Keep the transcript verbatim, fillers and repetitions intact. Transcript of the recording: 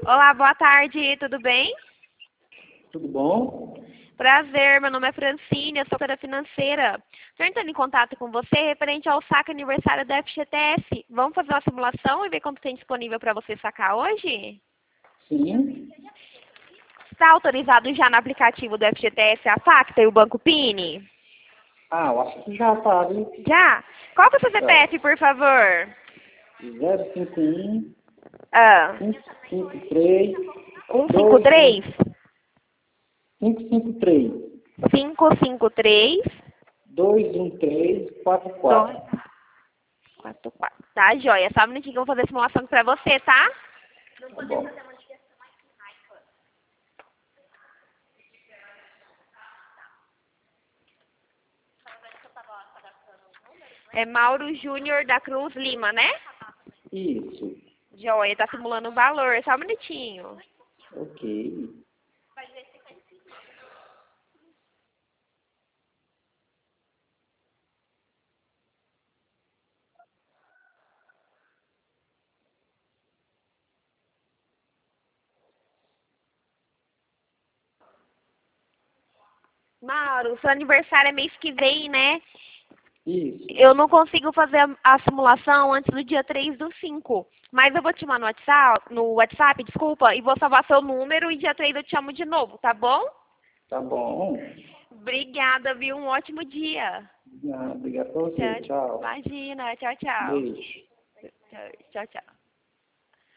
Olá, boa tarde, tudo bem? Tudo bom? Prazer, meu nome é Francine, eu sou corretora financeira. Estou entrando em contato com você referente ao saque aniversário da F G T S. Vamos fazer uma simulação e ver quanto tem disponível para você sacar hoje? Sim. Está autorizado já no aplicativo do F G T S a Facta e o Banco Pini? Ah, eu acho que já tá, viu? Já? Qual que é o seu C P F, por favor? zero cinco um, Ah, cinco cinco três, um cinco três? cinco cinco três, cinco cinco três, dois um três, quatro dois, quatro. quatro, quatro. Tá, joia. Só um minutinho que eu vou fazer a simulação para você, tá? Tá bom. É Mauro Júnior da Cruz Lima, né? Isso. Joia, tá simulando o valor. Só um minutinho. Ok. Mauro, seu aniversário é mês que vem, né? Isso. Eu não consigo fazer a, a simulação antes do dia três do cinco. Mas eu vou te chamar no WhatsApp, no WhatsApp, desculpa, e vou salvar seu número e dia três eu te chamo de novo, tá bom? Tá bom. Obrigada, viu? Um ótimo dia. Ah, obrigado por você. Tchau. Tchau. Imagina. Tchau, tchau. Beijo. Tchau, tchau.